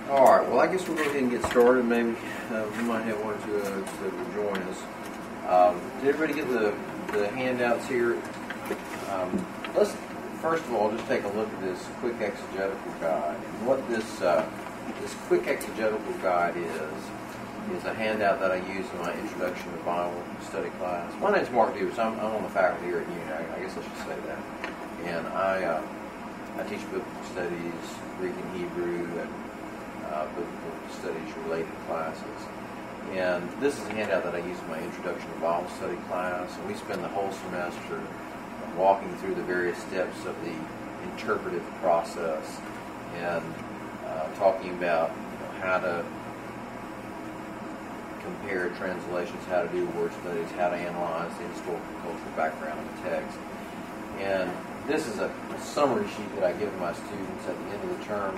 All right. Well, I guess we'll go ahead and get started. Maybe we might have one or two others that will join us. Did everybody get the handouts here? Let's first of all just take a look at this quick exegetical guide. And what this quick exegetical guide is a handout that I use in my Introduction to Bible study class. My name's Mark Dubus. I'm on the faculty here at Union. I guess I should say that. And I teach biblical studies, Greek and Hebrew, and biblical studies related classes. And this is a handout that I use in my Introduction to Bible study class. And we spend the whole semester walking through the various steps of the interpretive process and talking about how to compare translations, how to do word studies, how to analyze the historical cultural background of the text. And this is a summary sheet that I give to my students at the end of the term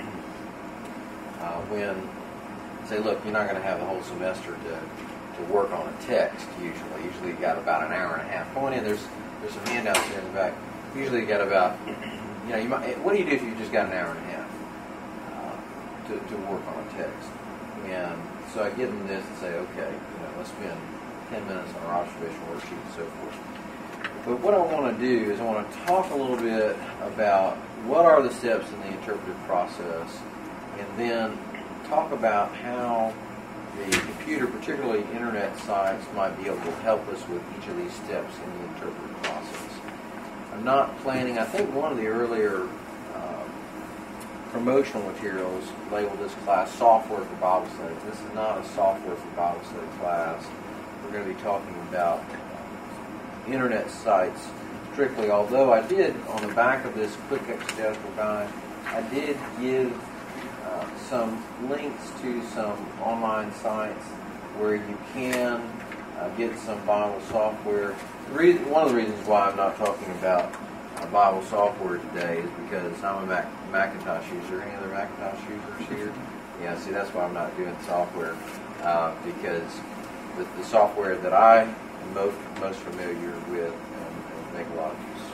when I say, look, you're not going to have the whole semester to work on a text usually. Usually you got about an hour and a half. Going in, there's some handouts here in the back. Usually you got about, what do you do if you just got an hour and a half to work on a text? And so I give them this and say, okay, let's spend 10 minutes on our observation worksheet and so forth. But what I want to do is I want to talk a little bit about what are the steps in the interpretive process, and then talk about how the computer, particularly internet sites, might be able to help us with each of these steps in the interpretive process. I'm not planning, I think one of the earlier promotional materials labeled this class Software for Bible Studies. This is not a Software for Bible Study class. We're going to be talking about internet sites strictly, although I did, on the back of this quick exegetical guide, I did give some links to some online sites where you can get some Bible software. One of the reasons why I'm not talking about Bible software today is because I'm a Macintosh user. Any other Macintosh users here? Yeah, see, that's why I'm not doing software, because the software that I am most familiar with and make a lot of use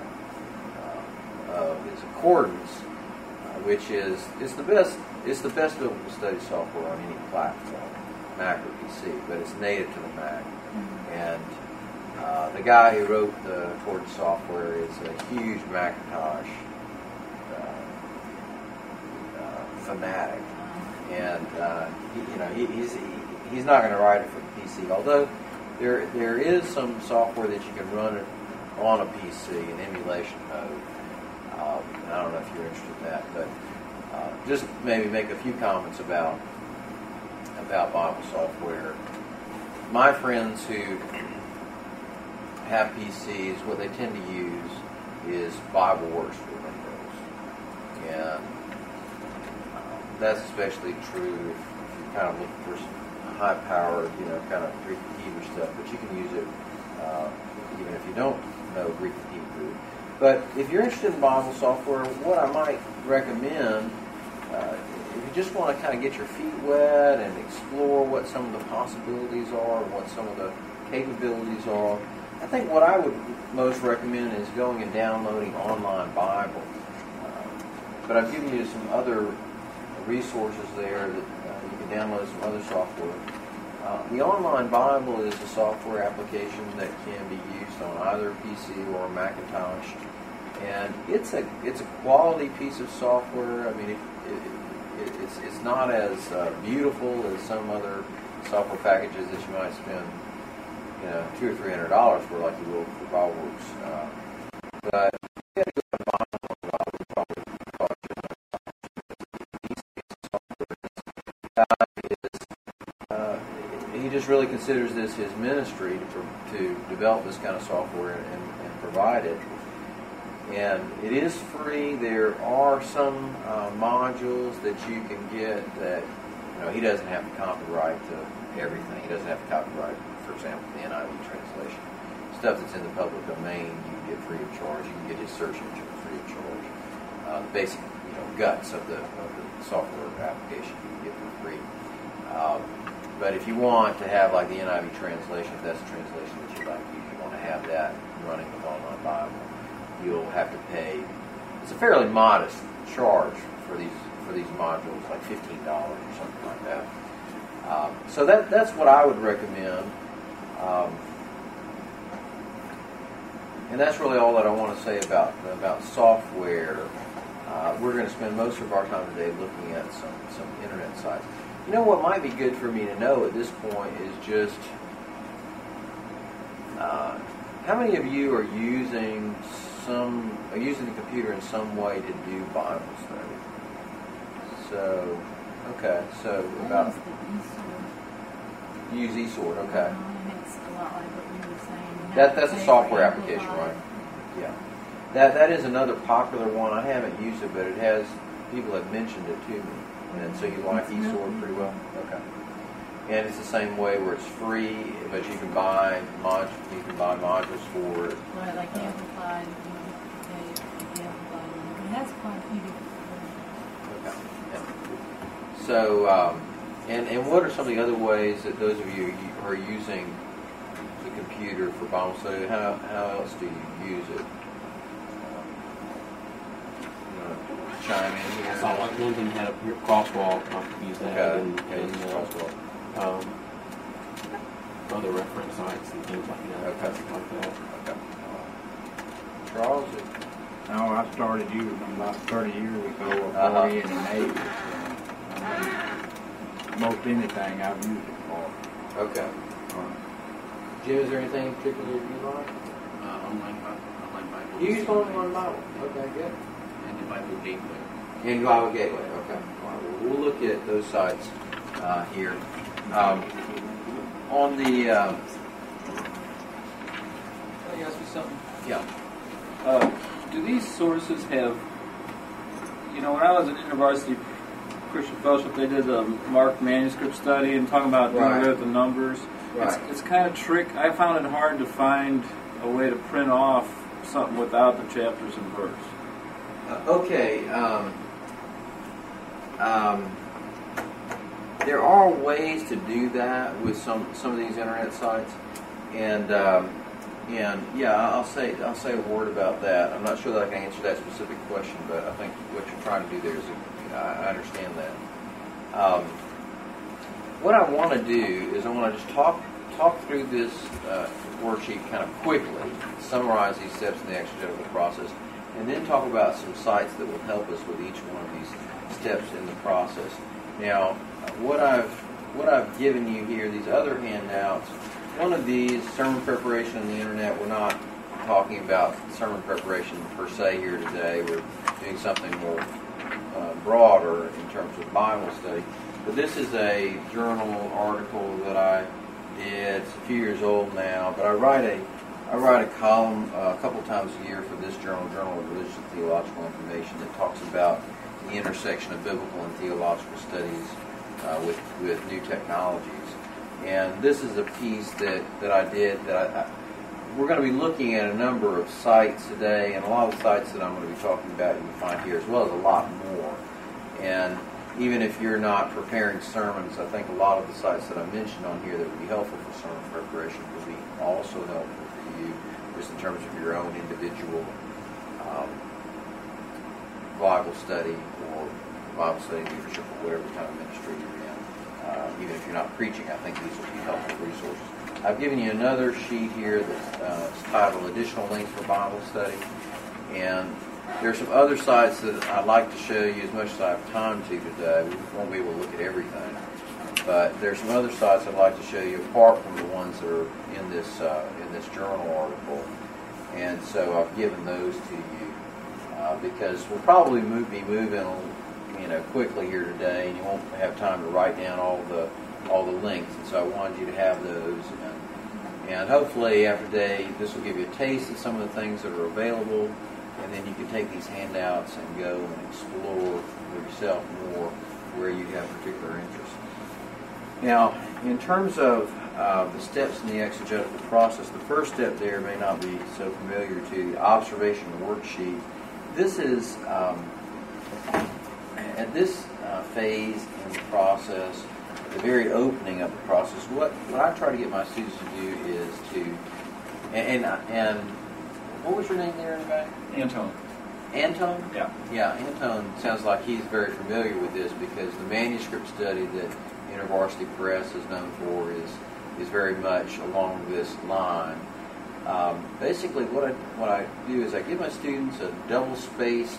of is Accordance, which is the best. It's the best biblical study software on any platform, Mac or PC, but it's native to the Mac. And the guy who wrote the Accordance software is a huge Macintosh fanatic, and he's not going to write it for the PC. Although there is some software that you can run it on a PC in emulation mode. I don't know if you're interested in that, but just maybe make a few comments about Bible software. My friends who have PCs, what they tend to use is BibleWorks for Windows, and that's especially true if you're kind of looking for some high-powered, kind of Greek and Hebrew stuff. But you can use it even if you don't know Greek and Hebrew. But if you're interested in Bible software, what I might recommend, if you just want to kind of get your feet wet and explore what some of the possibilities are, what some of the capabilities are, I think what I would most recommend is going and downloading Online Bible. But I've given you some other resources there that you can download some other software. The Online Bible is a software application that can be used on either PC or Macintosh, and it's a quality piece of software. I mean, it's not as beautiful as some other software packages that you might spend $200 or $300 for, like you will for BibleWorks. But if you had to go to Bible, would probably cost you. He just really considers this his ministry to develop this kind of software and provide it. And it is free. There are some modules that you can get that, he doesn't have the copyright to everything. He doesn't have the copyright, for example, the NIV translation. Stuff that's in the public domain, you can get free of charge. You can get his search engine free of charge. The basic, guts of the software application you can get for free. But if you want to have like the NIV translation, if that's the translation that you like, you want to have that running with Online Bible, you'll have to pay. It's a fairly modest charge for for these modules, like $15 or something like that. So that's what I would recommend. And that's really all that I want to say about software. We're going to spend most of our time today looking at some internet sites. You know what might be good for me to know at this point is just how many of you are using the computer in some way to do Bible study? So, okay, so about use eSword, okay. It's a lot like what you were saying. That's a software application, right? Yeah. That is another popular one. I haven't used it, but it has, people have mentioned it to me. And so you like eSword pretty well? Okay. And it's the same way where it's free, but you can buy modules for it. Right, like Amplified, Amplified. It has quite a few different Okay. Yeah. So, and what are some of the other ways that those of you who are using the computer for Bible study, how else do you use it? Chime in here. So like one thing had a crosswalk, I could use that, Okay. and Crosswalk. Other reference sites and things like that. Okay. Stuff like that. Okay. Charles? No, I started using them about 30 years ago, Uh-huh. 40 in the Navy. Most anything I've used it for. Okay. Jim, is there anything in particular you like? Online Bible. You use online Bible. Okay, good. And the Bible Gateway. And Bible Gateway. Okay. All right, well, we'll look at those sites here. On the... Can I ask you something? yeah. Do these sources have, when I was at InterVarsity Christian Fellowship, they did a Mark manuscript study and talking about doing away with the numbers. Right. It's kind of trick. I found it hard to find a way to print off something without the chapters and verse. Okay. There are ways to do that with some of these internet sites, and yeah, I'll say a word about that. I'm not sure that I can answer that specific question, but I think what you're trying to do there is, I understand that. What I want to do is I want to just talk through this worksheet kind of quickly, summarize these steps in the exegetical process, and then talk about some sites that will help us with each one of these steps in the process. Now, what I've given you here, these other handouts, one of these, sermon preparation on the internet, we're not talking about sermon preparation per se here today. We're doing something more broader in terms of Bible study. But this is a journal article that I did. It's a few years old now, but I write a column a couple times a year for this Journal of Religious and Theological Information, that talks about the intersection of biblical and theological studies with new technologies. And this is a piece that I did we're going to be looking at a number of sites today, and a lot of the sites that I'm going to be talking about you can find here, as well as a lot more. And even if you're not preparing sermons, I think a lot of the sites that I mentioned on here that would be helpful for sermon preparation will be also helpful for you, just in terms of your own individual Bible study or Bible study leadership or whatever kind of ministry you're in. Even if you're not preaching, I think these will be helpful resources. I've given you another sheet here that's titled Additional Links for Bible Study. And there are some other sites that I'd like to show you as much as I have time to today. We won't be able to look at everything. But there's some other sites I'd like to show you apart from the ones that are in this journal article. And so I've given those to you because we'll probably be moving quickly here today, and you won't have time to write down all the links. And so I wanted you to have those. And hopefully after today, this will give you a taste of some of the things that are available. And then you can take these handouts and go and explore for yourself more where you have particular interest. Now, in terms of the steps in the exegetical process, the first step there may not be so familiar to you, the observation worksheet. This is, at this phase in the process, at the very opening of the process, what I try to get my students to do is to, and what was your name there in the back? Anton. Anton? Yeah. Yeah, Anton sounds like he's very familiar with this because the manuscript study that InterVarsity Press is known for is very much along this line. Basically, what I do is I give my students a double-spaced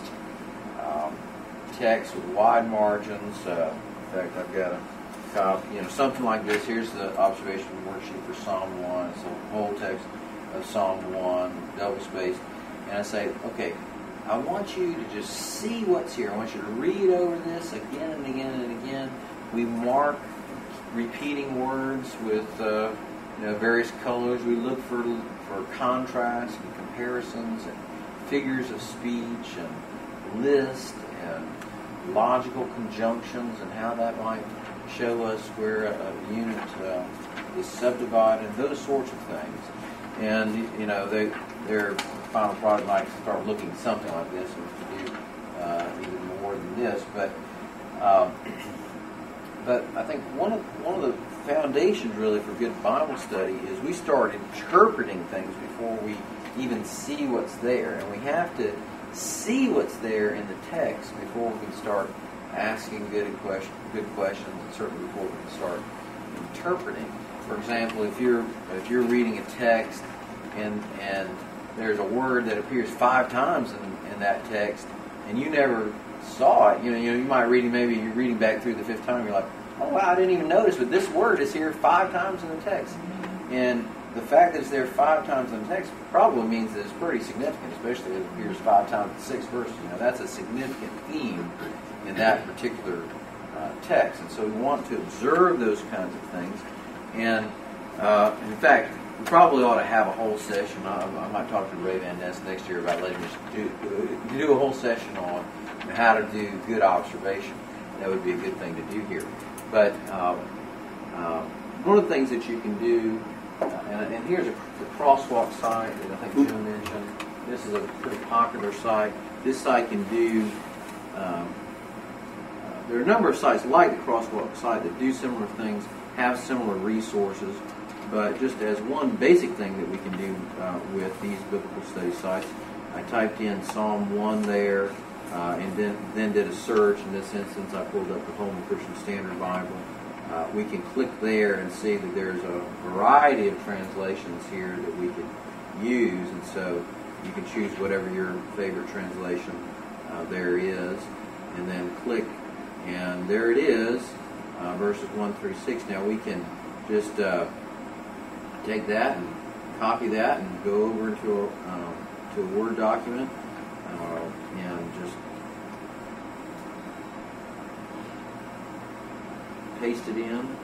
text with wide margins. In fact, I've got a copy, something like this. Here's the observation worksheet for Psalm 1. It's the whole text of Psalm 1, double-spaced. And I say, okay, I want you to just see what's here. I want you to read over this again and again and again. We mark repeating words with various colors. We look for contrast and comparisons and figures of speech and lists and logical conjunctions and how that might show us where a unit is subdivided, those sorts of things. And their final product might start looking something like this, and to do even more than this. But I think one of the foundations really for good Bible study is we start interpreting things before we even see what's there, and we have to see what's there in the text before we can start asking good questions, and certainly before we can start interpreting. For example, if you're reading a text and there's a word that appears 5 times in that text, and you never saw it, you might maybe you're reading back through the 5th time, you're like, oh wow, I didn't even notice, but this word is here 5 times in the text. And the fact that it's there 5 times in the text probably means that it's pretty significant, especially if it appears 5 times in 6 verses. That's a significant theme in that particular text. And so we want to observe those kinds of things. And in fact, we probably ought to have a whole session. I might talk to Ray Van Ness next year about letting us do a whole session on how to do good observation. That would be a good thing to do here. But one of the things that you can do, and here's the crosswalk site that I think Jim mentioned. This is a pretty popular site. This site can do, there are a number of sites like the crosswalk site that do similar things, have similar resources, but just as one basic thing that we can do with these biblical study sites, I typed in Psalm 1 there, and then did a search. In this instance, I pulled up the Holman Christian Standard Bible. We can click there and see that there's a variety of translations here that we could use, and so you can choose whatever your favorite translation there is, and then click, and there it is, verses 1 through 6. Now we can just take that and copy that and go over to a Word document and just paste it in.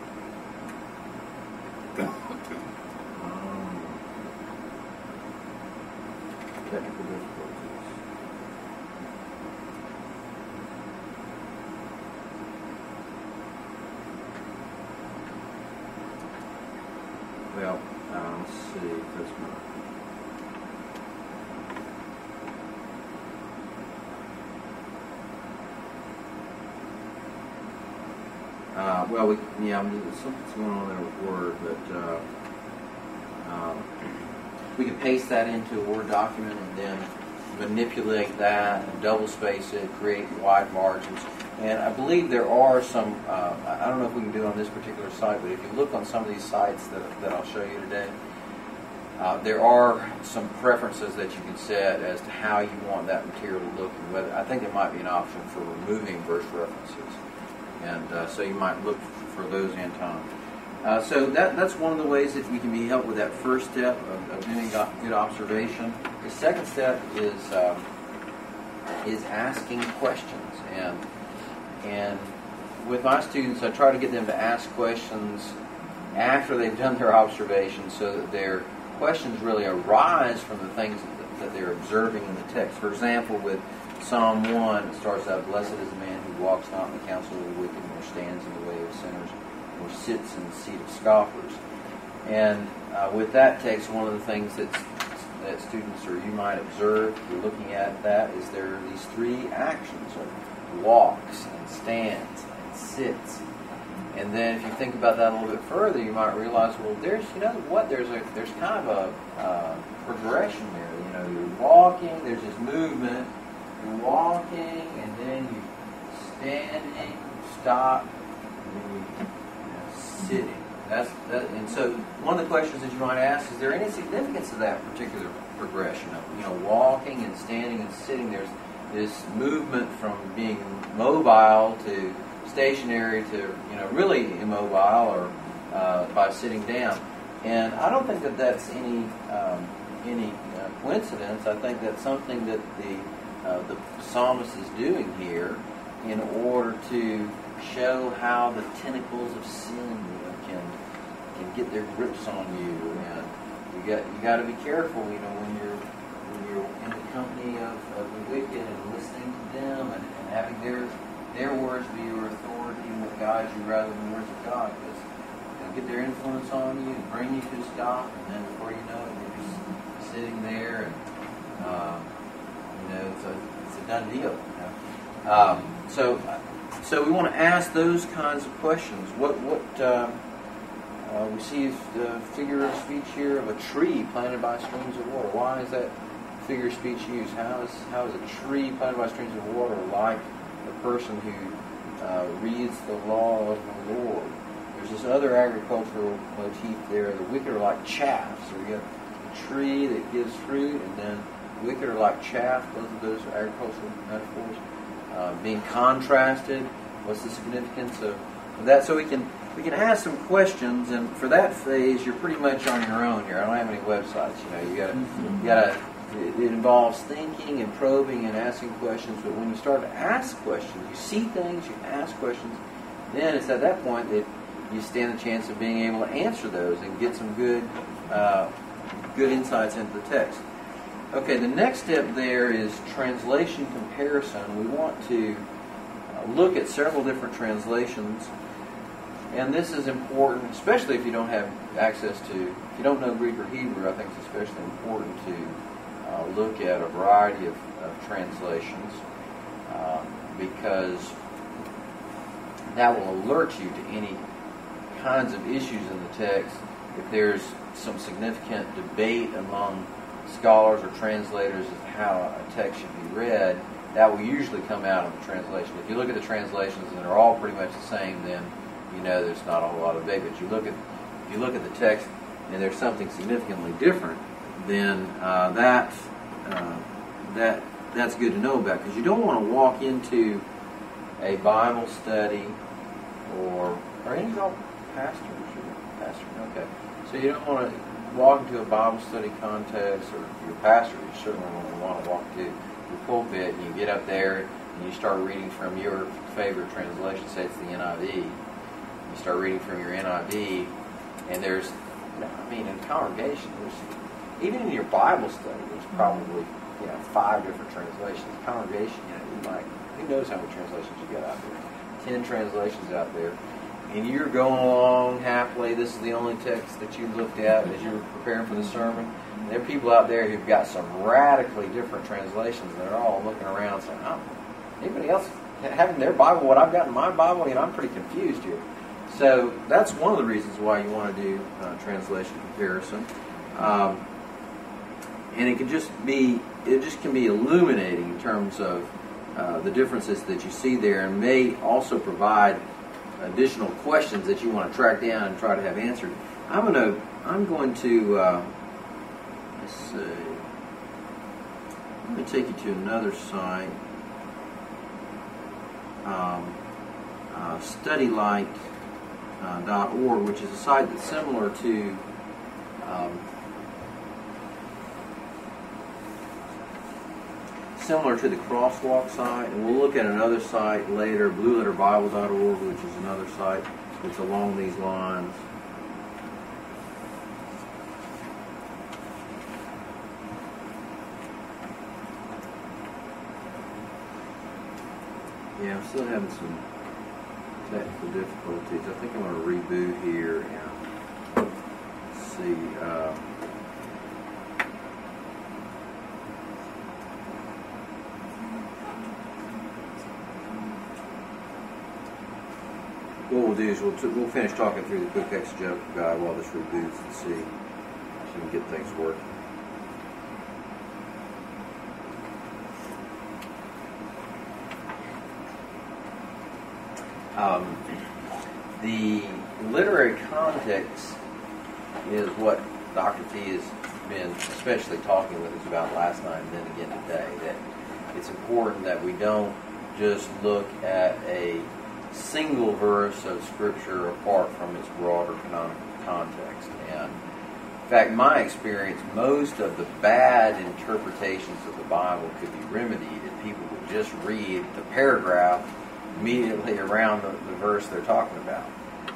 Technical difficulties. Well, let's see if that's my... something's going on there with Word, but we can paste that into a Word document and then manipulate that and double space it, create wide margins. And I believe there are some, I don't know if we can do it on this particular site, but if you look on some of these sites that I'll show you today, there are some preferences that you can set as to how you want that material to look. And whether, I think there might be an option for removing verse references. And so you might look for those in time. So that's one of the ways that we can be helped with that first step of doing good observation. The second step is asking questions. And with my students, I try to get them to ask questions after they've done their observation, so that their questions really arise from the things that they're observing in the text. For example, with Psalm 1, it starts out, "Blessed is the man who walks not in the counsel of the wicked, nor stands in the way of sinners, nor sits in the seat of scoffers." And with that text, one of the things that students, or you might observe, if you're looking at that, is there are these 3 actions of walks and stands and sits. And then if you think about that a little bit further, you might realize, well, there's kind of a progression there. You're walking, there's this movement, you're walking, and then you standing, stop, and then you sitting. That. And so one of the questions that you might ask is there any significance to that particular progression of walking and standing and sitting? There's this movement from being mobile to stationary to really immobile or by sitting down. And I don't think that that's any coincidence. I think that's something that the psalmist is doing here in order to show how the tentacles of sin can get their grips on you, and you got to be careful, when you're in the company of the wicked and listening to them and having their words be your authority and what guides you rather than the words of God, because they'll get their influence on you and bring you to a stop, and then before you know it, you're just sitting there, and it's a done deal. So we want to ask those kinds of questions. We see the figure of speech here of a tree planted by streams of water. Why is that figure of speech used? How is a tree planted by streams of water like a person who reads the law of the Lord? There's this other agricultural motif there. The wicked are like chaff. So we have a tree that gives fruit, and then the wicked are like chaff. Both of those are agricultural metaphors. Being contrasted. What's the significance of that? So we can ask some questions, and for that phase, you're pretty much on your own here. I don't have any websites. You gotta. It involves thinking and probing and asking questions. But when you start to ask questions, you see things, you ask questions. Then it's at that point that you stand the chance of being able to answer those and get some good insights into the text. Okay, the next step there is translation comparison. We want to look at several different translations, and this is important, especially if you don't have access to, if you don't know Greek or Hebrew. I think it's especially important to look at a variety of translations because that will alert you to any kinds of issues in the text. If there's some significant debate among scholars or translators as to how a text should be read, that will usually come out of the translation. If you look at the translations and they're all pretty much the same, then there's not a whole lot of debate. But if you look at the text and there's something significantly different, then that's good to know about, because you don't want to walk into a Bible study or any of y'all pastors? Okay. So you don't want to walk into a Bible study context, or if you're a pastor, you certainly want to walk to your pulpit and you get up there and you start reading from your favorite translation, say it's the NIV. You start reading from your NIV, and there's, in congregation, even in your Bible study, there's probably 5 different translations. Congregation, who knows how many translations you got out there? 10 translations out there. And you're going along happily. This is the only text that you looked at as you were preparing for the sermon. And there are people out there who've got some radically different translations. And they're all looking around saying, anybody else having their Bible what I've got in my Bible? I'm pretty confused here. So that's one of the reasons why you want to do translation comparison. And it can just be illuminating in terms of the differences that you see there, and may also provide additional questions that you want to track down and try to have answered. I'm going to let's see. I'm going to take you to another site, studylight.org, which is a site that's similar to the Crosswalk site, and we'll look at another site later, blueletterbible.org, which is another site that's along these lines. Yeah, I'm still having some technical difficulties. I think I'm going to reboot here and see. What we'll do is we'll finish talking through the quick exegetical guide while this reboots and see if we can get things working. The literary context is what Dr. T has been especially talking with us about last night and then again today, that it's important that we don't just look at a single verse of Scripture apart from its broader canonical context. And in fact, my experience, most of the bad interpretations of the Bible could be remedied if people would just read the paragraph immediately around the verse they're talking about.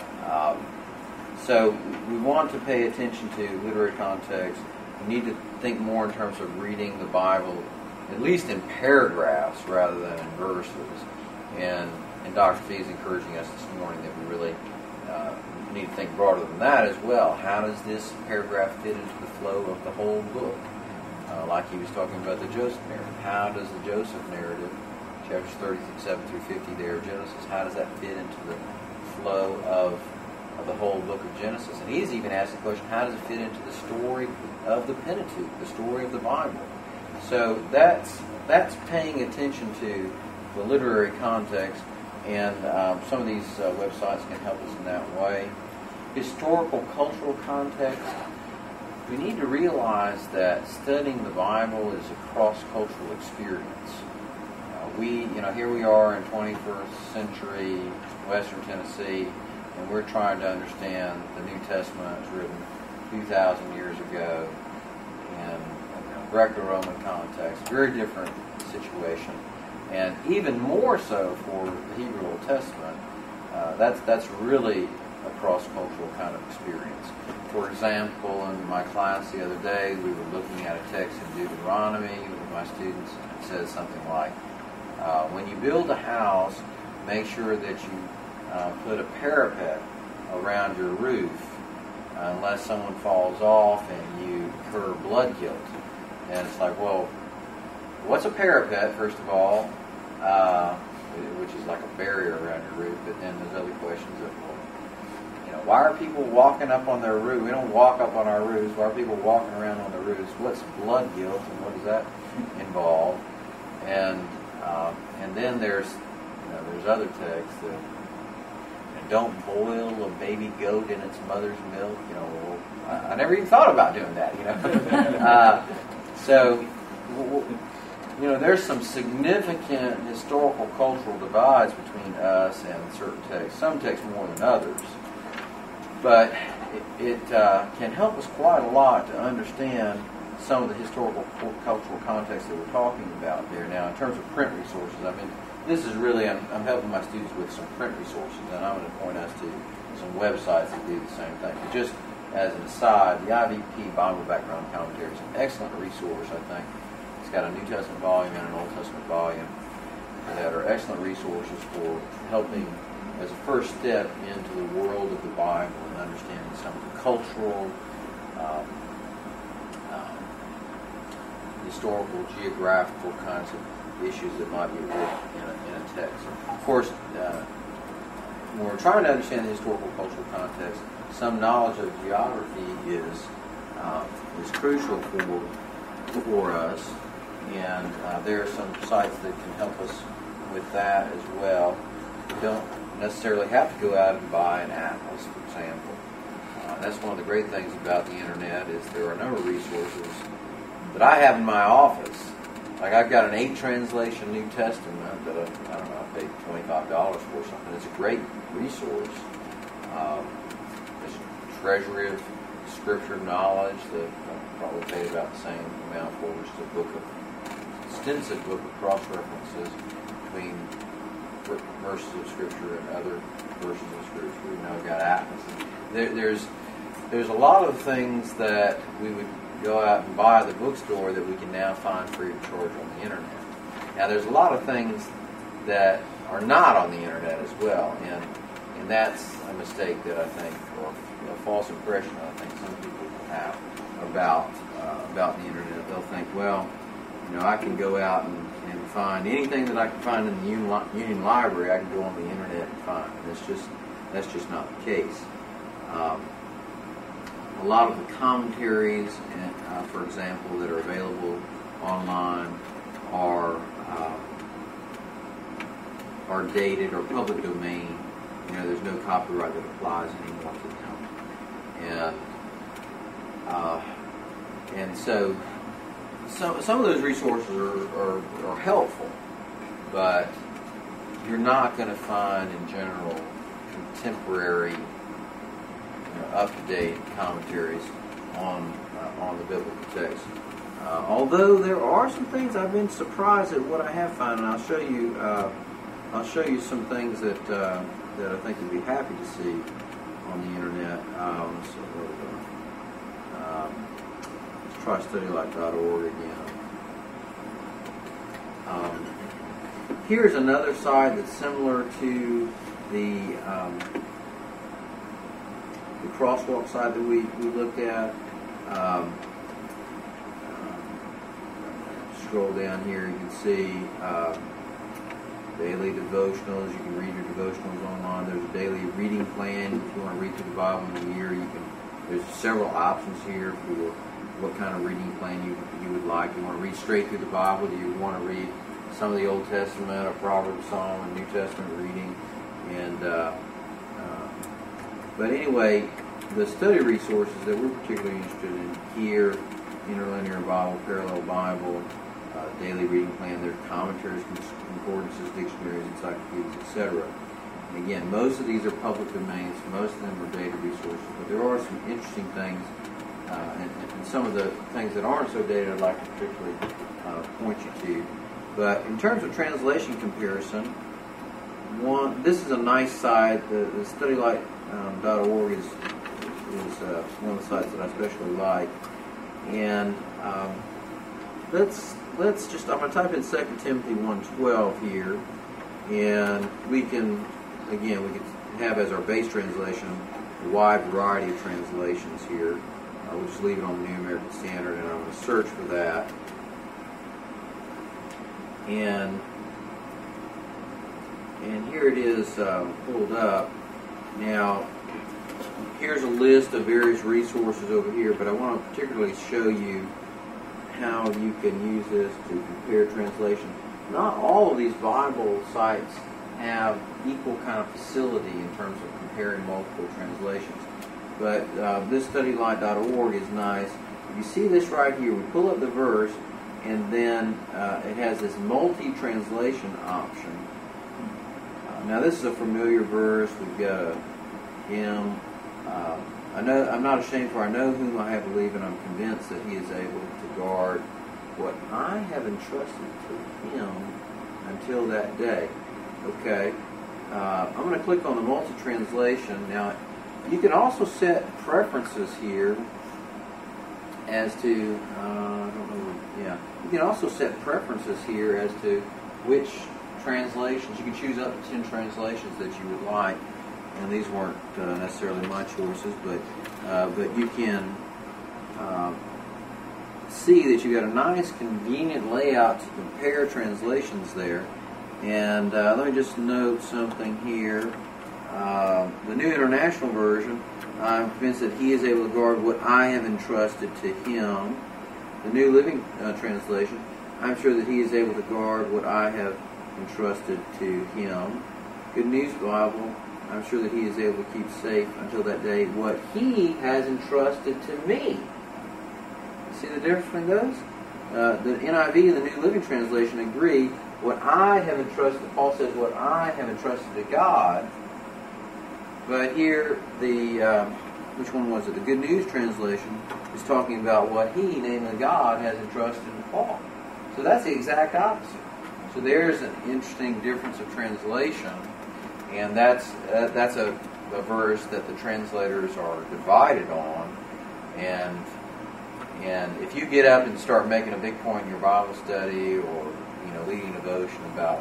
So we want to pay attention to literary context. We need to think more in terms of reading the Bible, at least in paragraphs rather than in verses. And Dr. Fee is encouraging us this morning that we really need to think broader than that as well. How does this paragraph fit into the flow of the whole book? Like he was talking about the Joseph narrative. How does the Joseph narrative, chapters 37 through 50 there of Genesis, how does that fit into the flow of the whole book of Genesis? And he's even asked the question, how does it fit into the story of the Pentateuch, the story of the Bible? So that's paying attention to the literary context, and some of these websites can help us in that way. Historical, cultural context. We need to realize that studying the Bible is a cross-cultural experience. Here we are in 21st century Western Tennessee, and we're trying to understand the New Testament was written 2,000 years ago in Greco-Roman context. Very different situation. And even more so for the Hebrew Old Testament, that's really a cross-cultural kind of experience. For example, in my class the other day, we were looking at a text in Deuteronomy with my students. It says something like, when you build a house, make sure that you put a parapet around your roof unless someone falls off and you incur blood guilt. And it's like, well, what's a parapet, first of all, which is like a barrier around your roof, but then there's other questions of, well, why are people walking up on their roof? We don't walk up on our roofs. Why are people walking around on their roofs? What's blood guilt and what does that involve? And then there's other texts that don't boil a baby goat in its mother's milk. I never even thought about doing that. So there's some significant historical cultural divides between us and certain texts. Some texts more than others, but it can help us quite a lot to understand some of the historical cultural context that we're talking about there. Now, in terms of print resources, this is really, I'm helping my students with some print resources, and I'm going to point us to some websites that do the same thing. But just as an aside, the IVP Bible Background Commentary is an excellent resource, I think. It's got a New Testament volume and an Old Testament volume that are excellent resources for helping as a first step into the world of the Bible and understanding some of the cultural, historical, geographical kinds of issues that might be written in a text. Of course, when we're trying to understand the historical cultural context, some knowledge of geography is crucial for us, and there are some sites that can help us with that as well. We don't necessarily have to go out and buy an atlas, for example. That's one of the great things about the internet is there are a number of resources that I have in my office. Like I've got an 8 translation New Testament that I paid $25 for something. It's a great resource. There's a treasury of scripture knowledge that I probably paid about the same amount for, which is a extensive book of cross-references between verses of scripture and other verses of scripture. I've got atlas. There's a lot of things that we would go out and buy at the bookstore that we can now find free of charge on the internet. Now, there's a lot of things that are not on the internet as well, and that's a mistake that I think, or a false impression I think some people have about the internet. They'll think, well, I can go out and find anything that I can find in the Union Library. I can go on the internet and find. And that's just not the case. A lot of the commentaries, for example, that are available online are dated or public domain there's no copyright that applies anymore to them. And so some of those resources are helpful, but you're not going to find in general contemporary, up-to-date commentaries on the biblical text. Although there are some things I've been surprised at what I have found, and I'll show you some things that I think you'd be happy to see on the internet. Let's try studylight.org again. Here's another site that's similar to the crosswalk site that we looked at. Scroll down here, you can see daily devotionals. You can read your devotionals online. There's a daily reading plan. If you want to read through the Bible in a year, there's several options here for what kind of reading plan you would like. You want to read straight through the Bible? Do you want to read some of the Old Testament, a Proverbs, Psalm, and New Testament reading? But anyway, the study resources that we're particularly interested in here: Interlinear Bible, Parallel Bible, daily reading plan. There's commentaries, concordances, dictionaries, encyclopedias, etc. And again, most of these are public domains. Most of them are data resources, but there are some interesting things, and some of the things that aren't so dated I'd like to particularly point you to. But in terms of translation comparison, this is a nice site. The studylight.org is one of the sites that I especially like. And let's just, I'm going to type in 2 Timothy 1:12 here, and we can have as our base translation a wide variety of translations here. We'll just leave it on the New American Standard, and I'm going to search for that. And here it is pulled up. Now, here's a list of various resources over here, but I want to particularly show you how you can use this to compare translations. Not all of these Bible sites have equal kind of facility in terms of comparing multiple translations. But this studylight.org is nice. If you see this right here, we pull up the verse, and then it has this multi-translation option. Now this is a familiar verse. We've got a hymn. I'm not ashamed, for I know whom I have believed, and I'm convinced that he is able to guard what I have entrusted to him until that day. Okay. I'm going to click on the multi-translation. Now, you can also set preferences here as to, you can also set preferences here as to which translations. You can choose up to 10 translations that you would like. And these weren't necessarily my choices, but you can see that you've got a nice, convenient layout to compare translations there. And let me just note something here. The New International Version, I'm convinced that he is able to guard what I have entrusted to him. The New Living Translation, I'm sure that he is able to guard what I have entrusted to him. Good News Bible, I'm sure that he is able to keep safe until that day what he has entrusted to me. See the difference between those? The NIV and the New Living Translation agree. What I have entrusted, Paul says, what I have entrusted to God. But here, which one was it? The Good News Translation is talking about what he, namely God, has entrusted to Paul. So that's the exact opposite. So there's an interesting difference of translation. And that's a verse that the translators are divided on, and if you get up and start making a big point in your Bible study or leading devotion about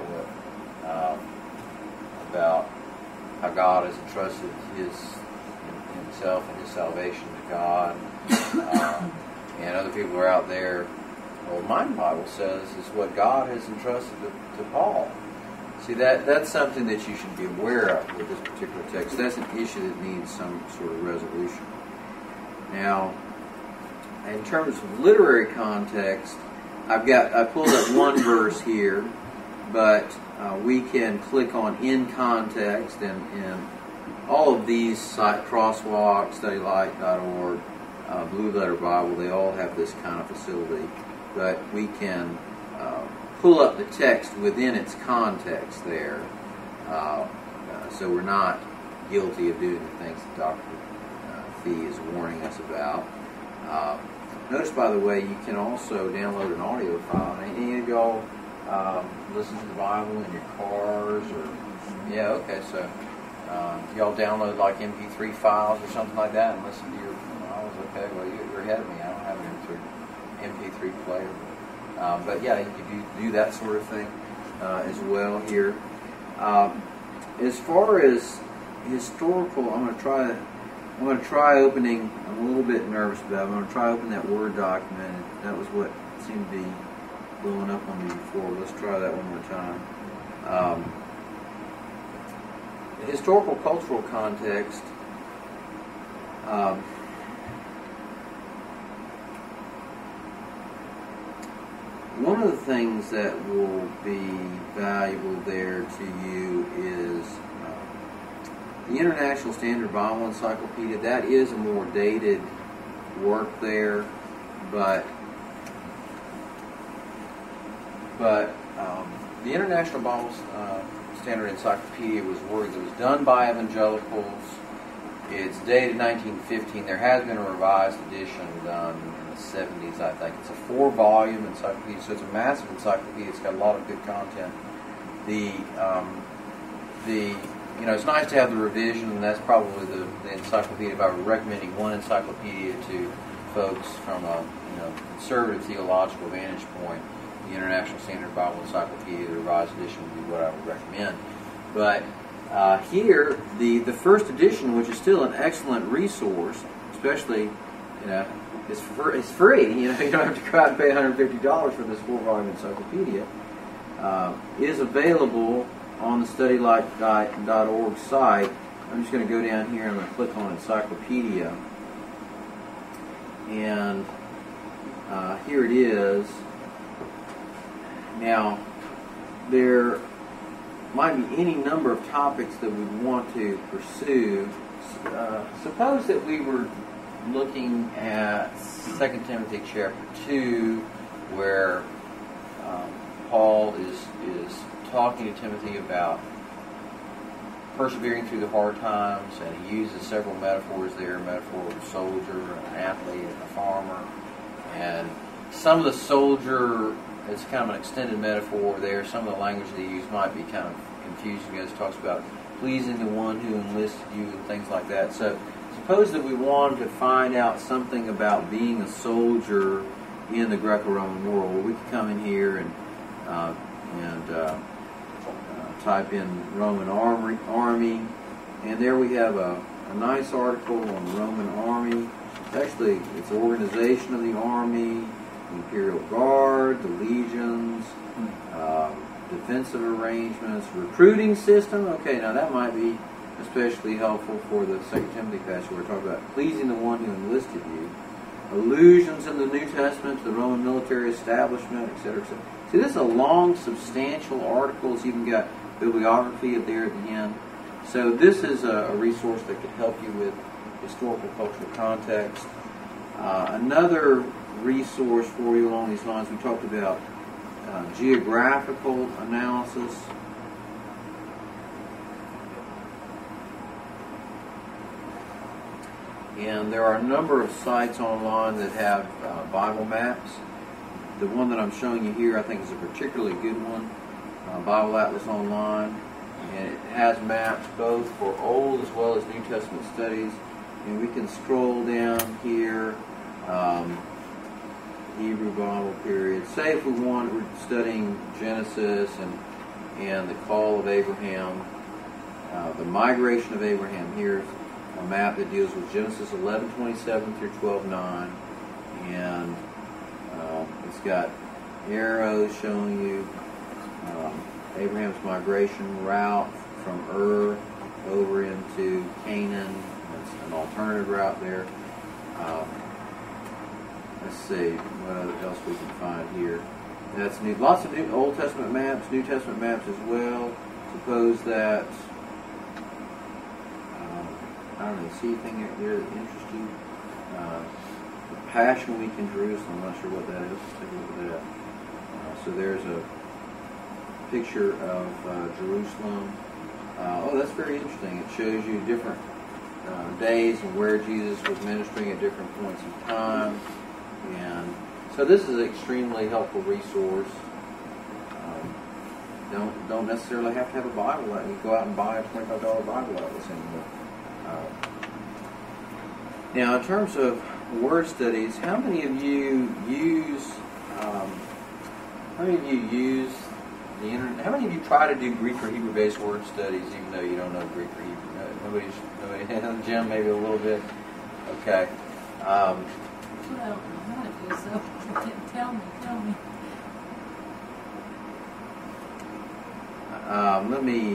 how God has entrusted himself and his salvation to God, and other people are out there, well, my Bible says is what God has entrusted to Paul. See, that's something that you should be aware of with this particular text. That's an issue that needs some sort of resolution. Now, in terms of literary context, I pulled up one verse here, but we can click on in context, and all of these site, Crosswalk, StudyLight.org, Blue Letter Bible, they all have this kind of facility, but we can pull up the text within its context there, so we're not guilty of doing the things that Dr. Fee is warning us about. Notice, by the way, you can also download an audio file. Any of y'all listen to the Bible in your cars? Or yeah, okay, so y'all download like MP3 files or something like that and listen to your... I was okay, well, you're ahead of me. I don't have an MP3 player. But yeah, you can do that sort of thing as well here. As far as historical, I'm going to try opening. I'm a little bit nervous about it. I'm going to try opening that Word document. That was what seemed to be blowing up on me before. Let's try that one more time. The historical cultural context. One of the things that will be valuable there to you is the International Standard Bible Encyclopedia. That is a more dated work there, but the International Bible Standard Encyclopedia was work that was done by evangelicals. It's dated 1915. There has been a revised edition done in the 70s, I think. It's a 4-volume encyclopedia, so it's a massive encyclopedia. It's got a lot of good content. It's nice to have the revision, and that's probably the encyclopedia. If I were recommending one encyclopedia to folks from a conservative theological vantage point, the International Standard Bible Encyclopedia, the revised edition, would be what I would recommend. But here, the first edition, which is still an excellent resource, especially, it's free. You don't have to go out and pay $150 for this 4-volume encyclopedia. Is available on the StudyLight.org site. I'm just going to go down here and I'm going to click on Encyclopedia, and here it is. Now, there might be any number of topics that we want to pursue. Suppose that we were looking at 2 Timothy chapter 2, where Paul is talking to Timothy about persevering through the hard times, and he uses several metaphors there, a metaphor of a soldier, an athlete, and a farmer. And some of the soldier, it's kind of an extended metaphor there. Some of the language they use might be kind of confusing as it talks about pleasing the one who enlisted you and things like that. So suppose that we wanted to find out something about being a soldier in the Greco-Roman world. Well, we could come in here and type in Roman army, and there we have a nice article on the Roman army. It's the organization of the army, the Imperial Guard, the legions, defensive arrangements, recruiting system. Okay, now that might be especially helpful for the 2 Timothy passage. We're talking about pleasing the one who enlisted you. Allusions in the New Testament to the Roman military establishment, etc., etc. See, this is a long, substantial article. It's even got bibliography up there at the end. So this is a resource that could help you with historical cultural context. Another resource for you along these lines, we talked about geographical analysis. And there are a number of sites online that have Bible maps. The one that I'm showing you here, I think, is a particularly good one, Bible Atlas Online. And it has maps both for Old as well as New Testament studies. And we can scroll down here, Hebrew Bible period. Say if we're studying Genesis and the call of Abraham, the migration of Abraham. Here's a map that deals with Genesis 11:27 through 12:9, and it's got arrows showing you Abraham's migration route from Ur over into Canaan. That's an alternative route there. Let's see what else we can find here. That's neat. Lots of new Old Testament maps, New Testament maps as well. Suppose that I don't really see anything there that interests you. The Passion Week in Jerusalem, I'm not sure what that is. Let's take a look at that. So there's a picture of Jerusalem. Oh, that's very interesting. It shows you different days and where Jesus was ministering at different points in time. And so this is an extremely helpful resource. Don't necessarily have to have a Bible. You go out and buy a $25 Bible atlas anymore. Now, in terms of word studies, how many of you use the internet? How many of you try to do Greek or Hebrew-based word studies, even though you don't know Greek or Hebrew? Nobody. Jim, maybe a little bit. Okay. Well, I don't know how to do so. Tell me. Let me.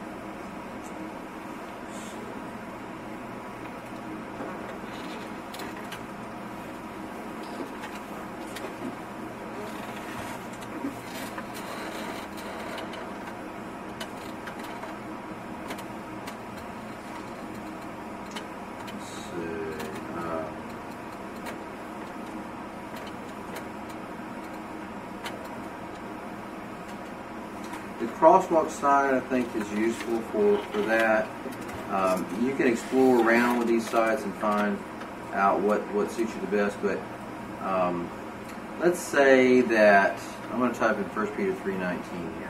The crosswalk site, I think, is useful for that. You can explore around with these sites and find out what suits you the best. But let's say that I'm going to type in 1 Peter 3:19 here,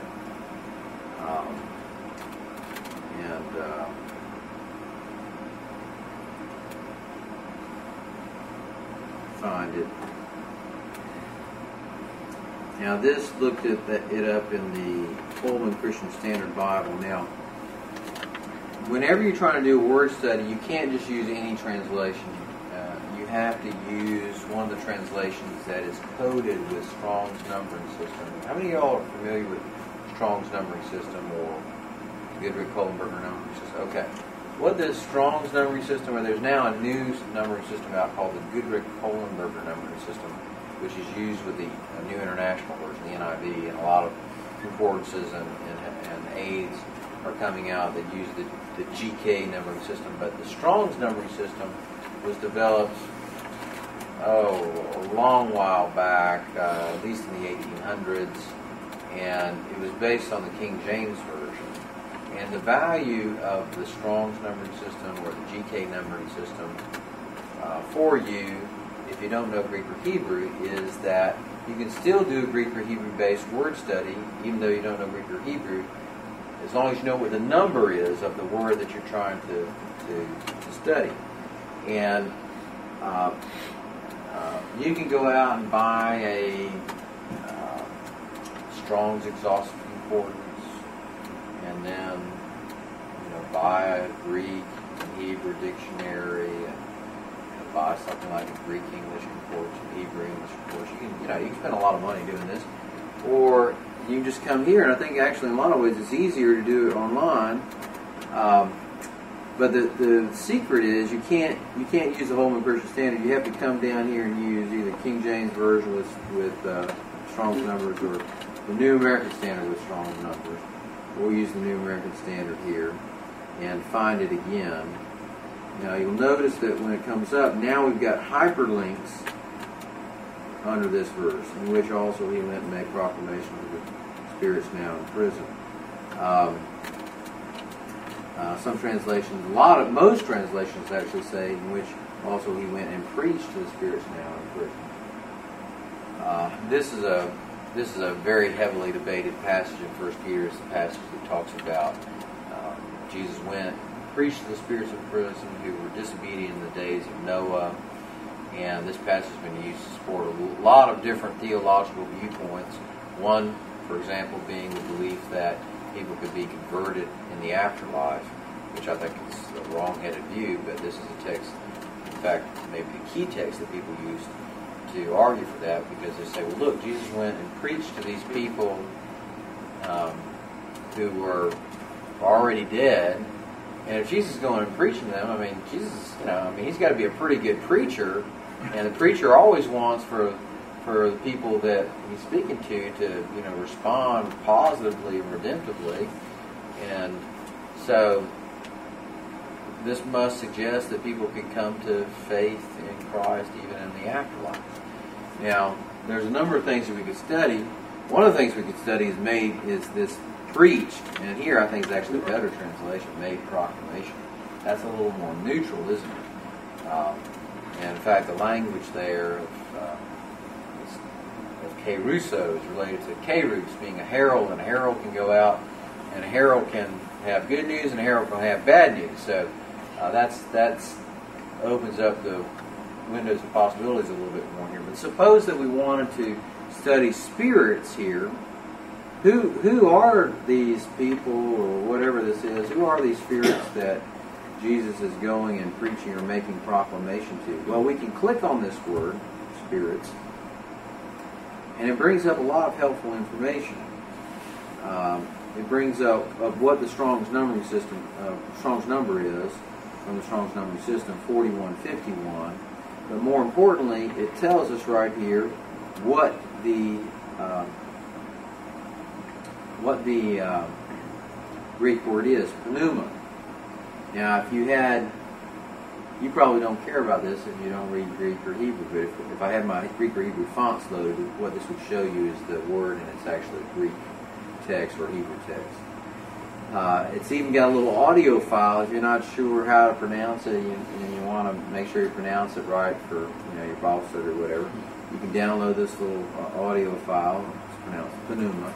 find it. Now, this looked at it up in the Pullman Christian Standard Bible. Now, whenever you're trying to do a word study, you can't just use any translation. You have to use one of the translations that is coded with Strong's numbering system. How many of y'all are familiar with Strong's numbering system or Goodrick-Kohlenberger numbering system? Okay. What does Strong's numbering system, or there's now a new numbering system out called the Goodrick-Kohlenberger numbering system, which is used with the New International Version, the NIV, and a lot of concordances and aids are coming out that use the GK numbering system. But the Strong's numbering system was developed, a long while back, at least in the 1800s, and it was based on the King James Version. And the value of the Strong's numbering system or the GK numbering system for you, if you don't know Greek or Hebrew, is that you can still do a Greek or Hebrew-based word study, even though you don't know Greek or Hebrew, as long as you know what the number is of the word that you're trying to study. And you can go out and buy a Strong's Exhaustive Concordance, and then buy a Greek and Hebrew dictionary, and buy something like a Greek English concordance, Hebrew English concordance. You can spend a lot of money doing this, or you can just come here. And I think actually in a lot of ways it's easier to do it online. But the secret is you can't use the Holman Christian Standard. You have to come down here and use either King James Version with Strong's numbers, or the New American Standard with Strong's numbers. We'll use the New American Standard here and find it again. Now you'll notice that when it comes up, now we've got hyperlinks under this verse, in which also he went and made proclamation of the spirits now in prison. Some translations, most translations actually say in which also he went and preached to the spirits now in prison. This is a very heavily debated passage in 1 Peter. It's the passage that talks about Jesus went, preached to the spirits of prison who were disobedient in the days of Noah. And this passage has been used to support a lot of different theological viewpoints. One, for example, being the belief that people could be converted in the afterlife, which I think is a wrong-headed view, but this is a text, in fact, maybe the key text that people use to argue for that, because they say, well, look, Jesus went and preached to these people who were already dead, and if Jesus is going and preaching to them, Jesus, he's got to be a pretty good preacher, and the preacher always wants for the people that he's speaking to respond positively and redemptively. And so this must suggest that people can come to faith in Christ even in the afterlife. Now, there's a number of things that we could study. One of the things we could study is this preached, and here I think is actually a better translation, made proclamation. That's a little more neutral, isn't it? And in fact, the language there of keruso is related to kerus, being a herald, and a herald can go out, and a herald can have good news, and a herald can have bad news. So that's opens up the windows of possibilities a little bit more here. But suppose that we wanted to study spirits here. Who are these people, or whatever this is? Who are these spirits that Jesus is going and preaching or making proclamation to? Well, we can click on this word, spirits, and it brings up a lot of helpful information. It brings up of what the Strong's numbering system, Strong's number is from the Strong's numbering system, 4151. But more importantly, it tells us right here what the Greek word is, pneuma. Now, if you probably don't care about this if you don't read Greek or Hebrew, but if I had my Greek or Hebrew fonts loaded, what this would show you is the word, and it's actually Greek text or Hebrew text. It's even got a little audio file. If you're not sure how to pronounce it and you want to make sure you pronounce it right for your Bible study or whatever, you can download this little audio file. It's pronounced pneuma.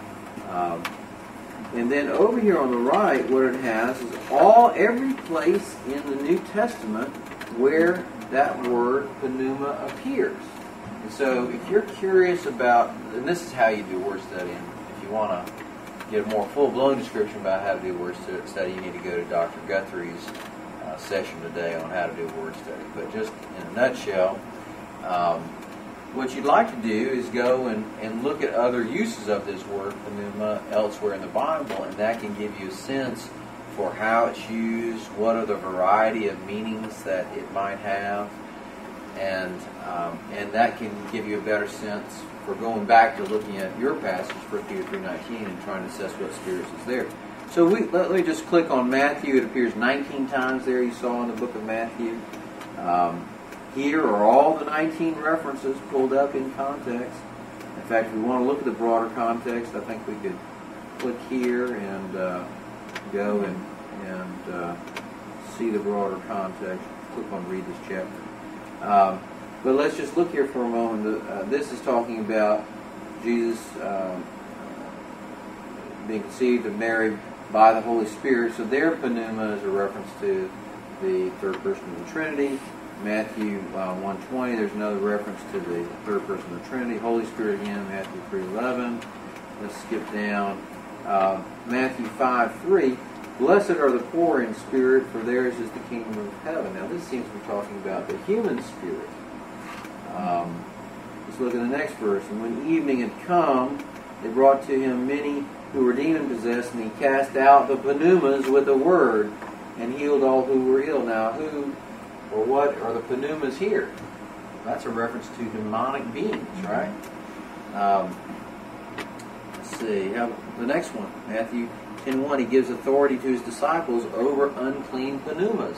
And then over here on the right, what it has is every place in the New Testament where that word pneuma appears. And so if you're curious about, and this is how you do word study, and if you want to get a more full-blown description about how to do word study, you need to go to Dr. Guthrie's session today on how to do word study. But just in a nutshell, what you'd like to do is go and look at other uses of this word pneuma elsewhere in the Bible, and that can give you a sense for how it's used, what are the variety of meanings that it might have, and that can give you a better sense for going back to looking at your passage, 1 Peter 3:19, and trying to assess what spirits is there. So let me just click on Matthew. It appears 19 times there, you saw in the book of Matthew. Here are all the 19 references pulled up in context. In fact, if we want to look at the broader context, I think we could click here and go and see the broader context. Click on read this chapter. But let's just look here for a moment. This is talking about Jesus being conceived of Mary by the Holy Spirit. So their pneuma is a reference to the third person of the Trinity. Matthew 1:20, there's another reference to the third person of the Trinity. Holy Spirit again, Matthew 3:11. Let's skip down. Matthew 5:3, blessed are the poor in spirit, for theirs is the kingdom of heaven. Now this seems to be talking about the human spirit. Let's look at the next verse. And when evening had come, they brought to him many who were demon-possessed, and he cast out the pneumas with a word, and healed all who were ill. Now who or what are the pneumas here? That's a reference to demonic beings, right? Let's see. The next one, Matthew 10:1, he gives authority to his disciples over unclean pneumas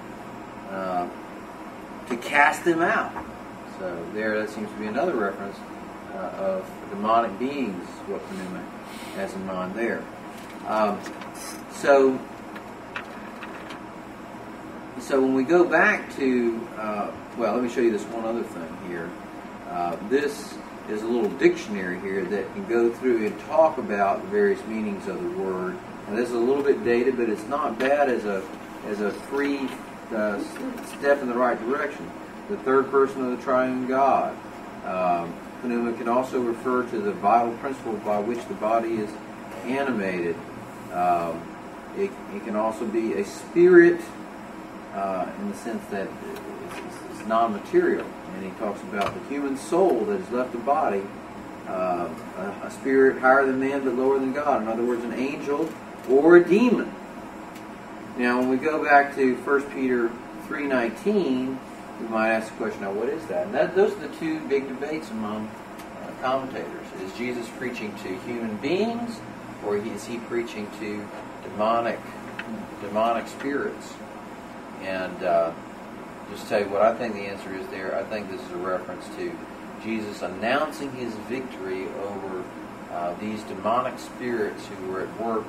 to cast them out. So that seems to be another reference of demonic beings, what pneuma has in mind there. So when we go back to, let me show you this one other thing here. This is a little dictionary here that can go through and talk about the various meanings of the word. Now this is a little bit dated, but it's not bad as a free step in the right direction. The third person of the triune God. Pneuma can also refer to the vital principle by which the body is animated. It can also be a spirit in the sense that it's non-material. And he talks about the human soul that has left the body, a spirit higher than man but lower than God. In other words, an angel or a demon. Now, when we go back to 1 Peter 3:19, we might ask the question, now what is that? And those are the two big debates among commentators. Is Jesus preaching to human beings, or is he preaching to demonic spirits? And just tell you what I think the answer is there. I think this is a reference to Jesus announcing his victory over these demonic spirits who were at work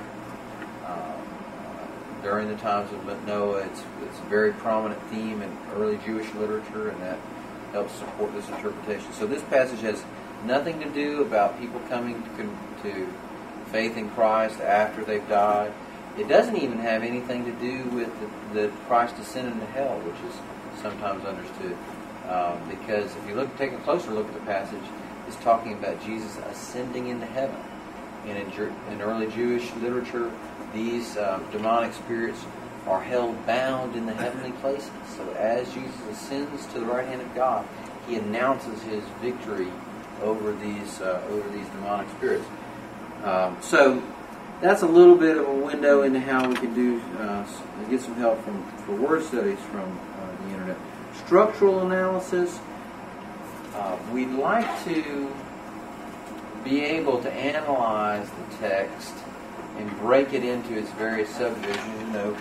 during the times of Noah. It's a very prominent theme in early Jewish literature, and that helps support this interpretation. So this passage has nothing to do about people coming to faith in Christ after they've died. It doesn't even have anything to do with the Christ descended into hell, which is sometimes understood. Because if you take a closer look at the passage, it's talking about Jesus ascending into heaven. And in early Jewish literature, these demonic spirits are held bound in the heavenly places. So as Jesus ascends to the right hand of God, he announces his victory over these demonic spirits. So that's a little bit of a window into how we can get some help for word studies from the internet. Structural analysis. We'd like to be able to analyze the text and break it into its various subdivisions.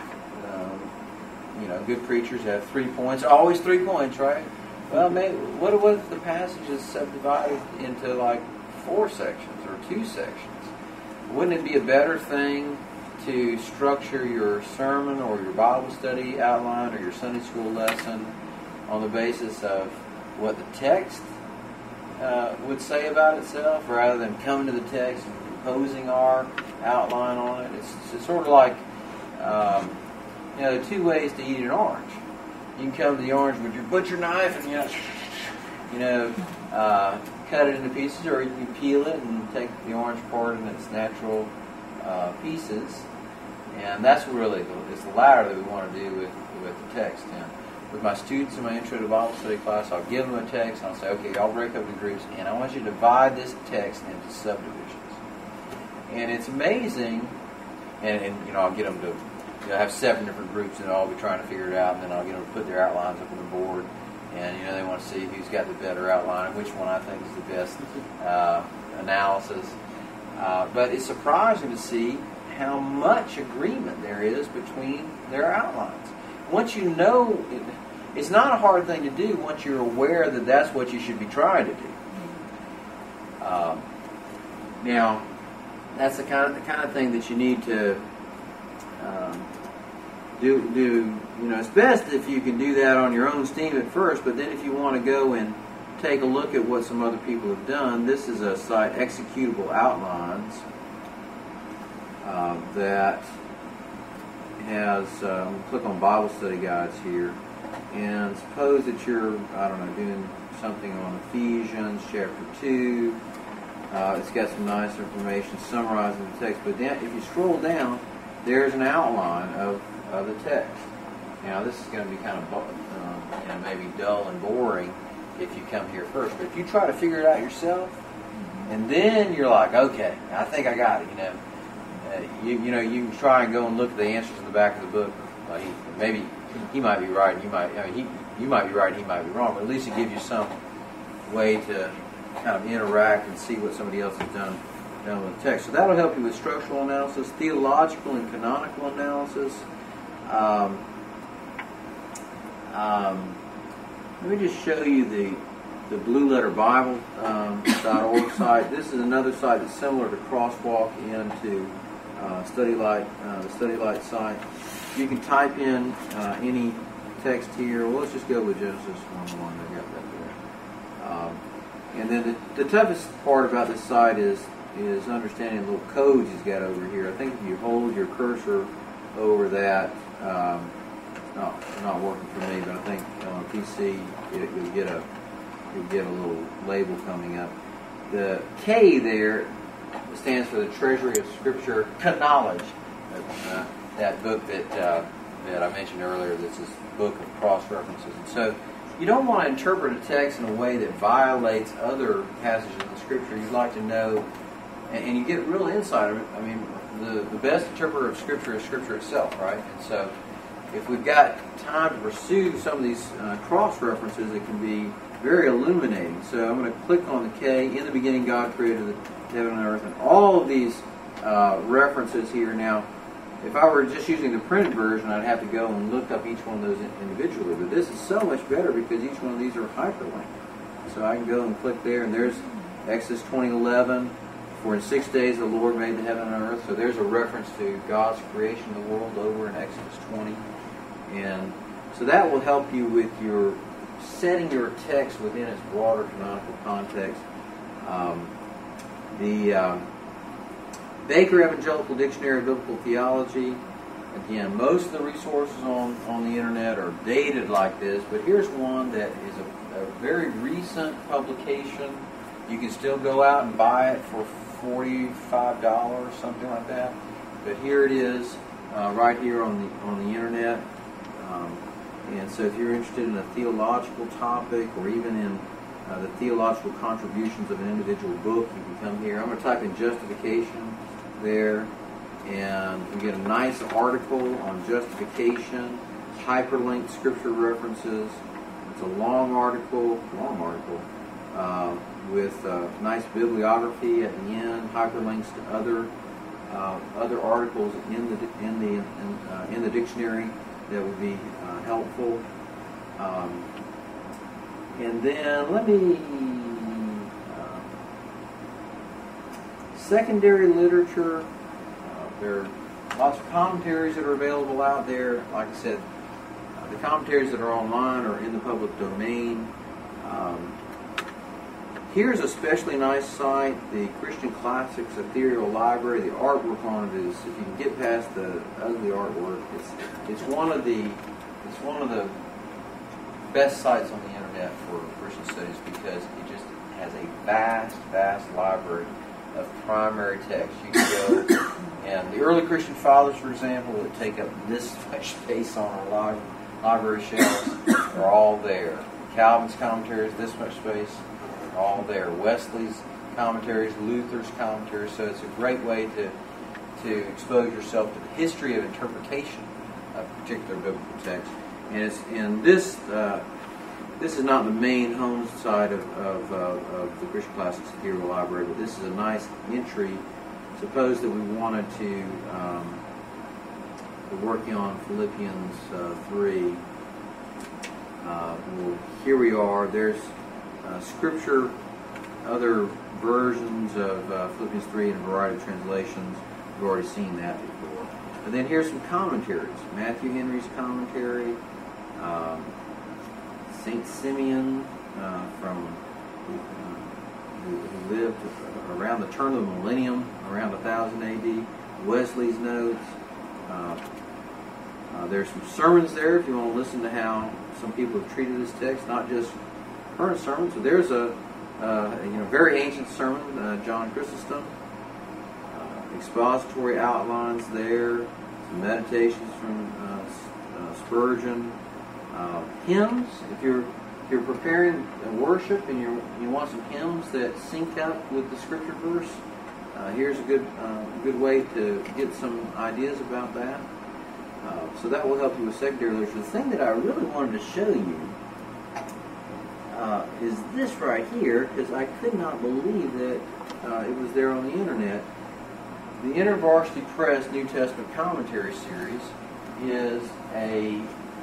Good preachers have 3 points. Always 3 points, right? Well, maybe what if the passage is subdivided into like 4 sections or 2 sections? Wouldn't it be a better thing to structure your sermon or your Bible study outline or your Sunday school lesson on the basis of what the text would say about itself, rather than coming to the text and imposing our outline on it? It's sort of like, there are 2 ways to eat an orange. You can come to the orange with your butcher knife and cut it into pieces, or you can peel it and take the orange part in its natural pieces. And that's really it's the latter that we want to do with the text. And with my students in my Intro to Bible Study class, I'll give them a text and I'll say, okay, y'all break up into groups, and I want you to divide this text into subdivisions. And it's amazing, and I'll get them to have 7 different groups, and I'll be trying to figure it out, and then I'll get them to put their outlines up on the board. And they want to see who's got the better outline, which one I think is the best analysis. But it's surprising to see how much agreement there is between their outlines. Once you know, it's not a hard thing to do once you're aware that that's what you should be trying to do. Now, that's the kind of thing that you need to do. It's best if you can do that on your own steam at first, but then if you want to go and take a look at what some other people have done, this is a site, Executable Outlines, that has, click on Bible Study Guides here, and suppose that you're, doing something on Ephesians chapter 2. It's got some nice information summarizing the text, but then if you scroll down, there's an outline of the text. Now, this is going to be kind of maybe dull and boring if you come here first, but if you try to figure it out yourself, and then you're like, okay, I think I got it. You can try and go and look at the answers in the back of the book. Maybe he might be right. You might be right. He might be wrong. But at least it gives you some way to kind of interact and see what somebody else has done with the text. So that'll help you with structural analysis, theological and canonical analysis. Let me just show you the Blue Letter Bible .org site. This is another site that's similar to Crosswalk into Study Light, the Study Light site. You can type in any text here. Well, let's just go with Genesis 1:1. I got that there. And then the toughest part about this site is understanding the little codes he's got over here. I think if you hold your cursor over that, not working for me, but I think on a PC you'll get a little label coming up. The K there stands for the Treasury of Scripture Knowledge. That book that I mentioned earlier. This is a book of cross references. And so you don't want to interpret a text in a way that violates other passages in the Scripture. You'd like to know, and you get real insight. I mean, the best interpreter of Scripture is Scripture itself, right? And so if we've got time to pursue some of these cross references, it can be very illuminating. So I'm going to click on the K. In the beginning, God created the heaven and earth, and all of these references here now. if I were just using the printed version, I'd have to go and look up each one of those individually. But this is so much better because each one of these are hyperlinked. So I can go and click there, and there's Exodus 20:11. For in 6 days the Lord made the heaven and earth. So there's a reference to God's creation of the world over in Exodus 20. And so that will help you with your setting your text within its broader canonical context. The Baker Evangelical Dictionary of Biblical Theology. Again, most of the resources on the internet are dated like this, but here's one that is a very recent publication. You can still go out and buy it for $45, something like that. But here it is, right here on the internet. And so if you're interested in a theological topic or even in the theological contributions of an individual book, you can come here. I'm going to type in justification there, and we get a nice article on justification, hyperlinked scripture references. It's a long article, with nice bibliography at the end, hyperlinks to other articles in the dictionary that would be helpful. And then let me secondary literature. There are lots of commentaries that are available out there. Like I said, the commentaries that are online are in the public domain. Here's a especially nice site, the Christian Classics Ethereal Library. The artwork on it is, if you can get past the ugly artwork, it's one of the best sites on the internet for Christian studies because it just has a vast library of primary text. You can go, and the early Christian fathers, for example, that take up this much space on our library shelves are all there. Calvin's commentaries, this much space, are all there. Wesley's commentaries, Luther's commentaries. So it's a great way to expose yourself to the history of interpretation of particular biblical text. And this is not the main home site of the Christian Classics Ethereal Library, but this is a nice entry. Suppose that we wanted to we're working on Philippians 3. Well, here we are. There's scripture, other versions of Philippians 3 in a variety of translations. We've already seen that before. And then here's some commentaries. Matthew Henry's commentary, St. Simeon who lived around the turn of the millennium, around 1000 A.D., Wesley's notes. There's some sermons there if you want to listen to how some people have treated this text, not just current sermons. So there's a very ancient sermon, John Chrysostom. Expository outlines there, some meditations from Spurgeon. Hymns, if you're preparing worship and you want some hymns that sync up with the scripture verse, here's a good way to get some ideas about that. So that will help you with secondary literature. The thing that I really wanted to show you is this right here, because I could not believe that it was there on the internet. The InterVarsity Press New Testament Commentary Series is a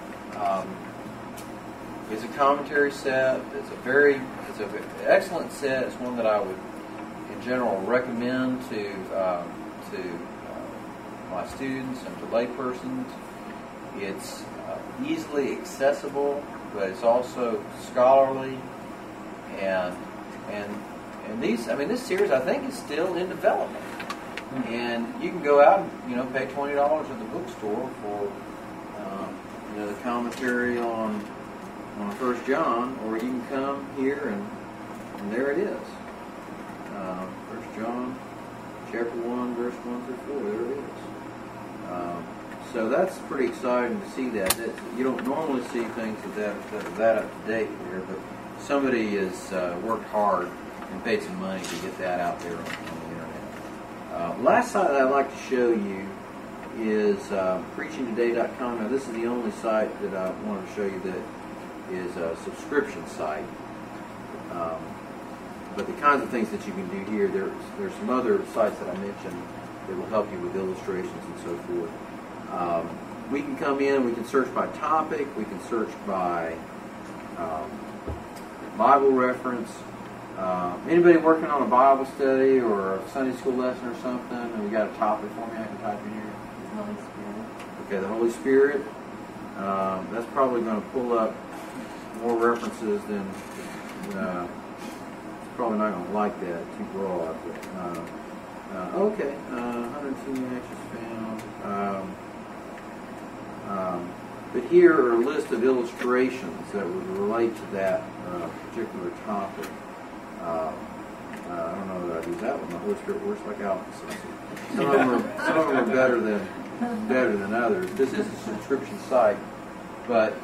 commentary set. It's an excellent set. It's one that I would, in general, recommend to my students and to laypersons. It's easily accessible, but it's also scholarly, and this series I think is still in development. And you can go out and pay $20 at the bookstore for the commentary on 1 John, or you can come here and there it is. 1 John chapter 1 verse 1 through 4. There it is. So that's pretty exciting to see that. You don't normally see things that up to date here, but somebody has worked hard and paid some money to get that out there on the internet. Last site that I'd like to show you is preachingtoday.com. Now, this is the only site that I wanted to show you that is a subscription site. But the kinds of things that you can do here, there's some other sites that I mentioned that will help you with illustrations and so forth. We can come in, we can search by topic, we can search by Bible reference. Anybody working on a Bible study or a Sunday school lesson or something, and we got a topic for me I can type in here? Holy Spirit. Okay, the Holy Spirit. That's probably going to pull up more references than. It's probably not going to like that, too broad. But, okay, 102 matches found. But here are a list of illustrations that would relate to that particular topic. I don't know that I'd use that one. The Holy Spirit works like alcohol. Some of them are better than others. This is a subscription site, but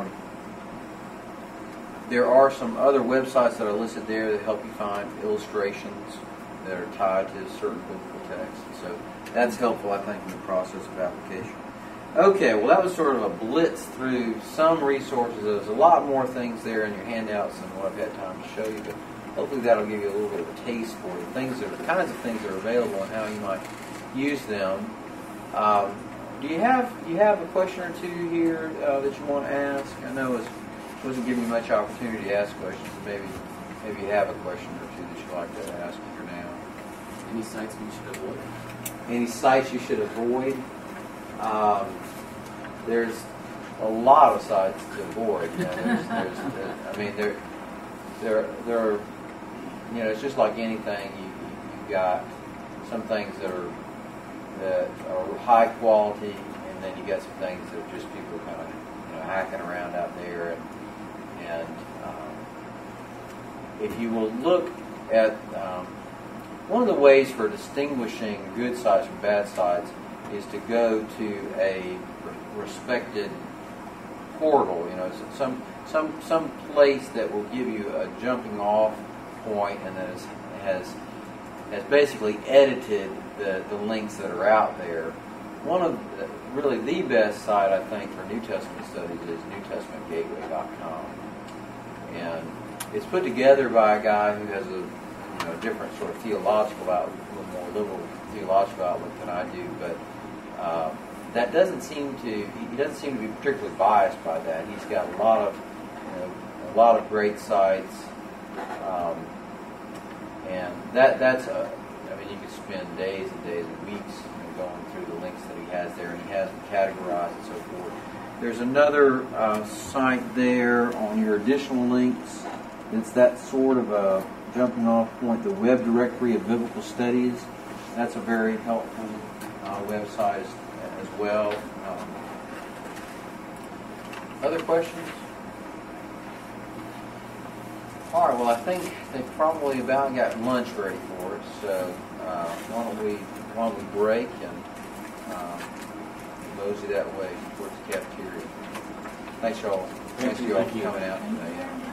there are some other websites that are listed there that help you find illustrations that are tied to certain biblical texts. So that's helpful, I think, in the process of application. Okay, well, that was sort of a blitz through some resources. There's a lot more things there in your handouts than what I've had time to show you, but hopefully that'll give you a little bit of a taste for the kinds of things that are available and how you might use them. Do you have a question or two here that you want to ask? I know it wasn't giving you much opportunity to ask questions, but maybe you have a question or two that you'd like to ask here now. Any sites we should avoid? Any sites you should avoid? There's a lot of sites to avoid. You know, there are, it's just like anything. You've got some things that are high quality, and then you got some things that are just people kind of hacking around out there. And if you will look at one of the ways for distinguishing good sites from bad sites is to go to a respected portal, some place that will give you a jumping off point, and that has basically edited the links that are out there. One of really the best site, I think, for New Testament studies is NewTestamentGateway.com, and it's put together by a guy who has a different sort of theological outlook, a little more liberal theological outlook than I do, but that doesn't seem to be particularly biased by that. He's got a lot of great sites, and that's you could spend days and days and weeks going through the links that he has there, and he has them categorized and so forth. There's another site there on your additional links. It's that sort of a jumping off point, the Web Directory of Biblical Studies. That's a very helpful website as well. Other questions? All right, well, I think they probably about got lunch ready for us, so why don't we break and mosey that way towards the cafeteria. Thanks, y'all. Thanks, y'all for coming out today.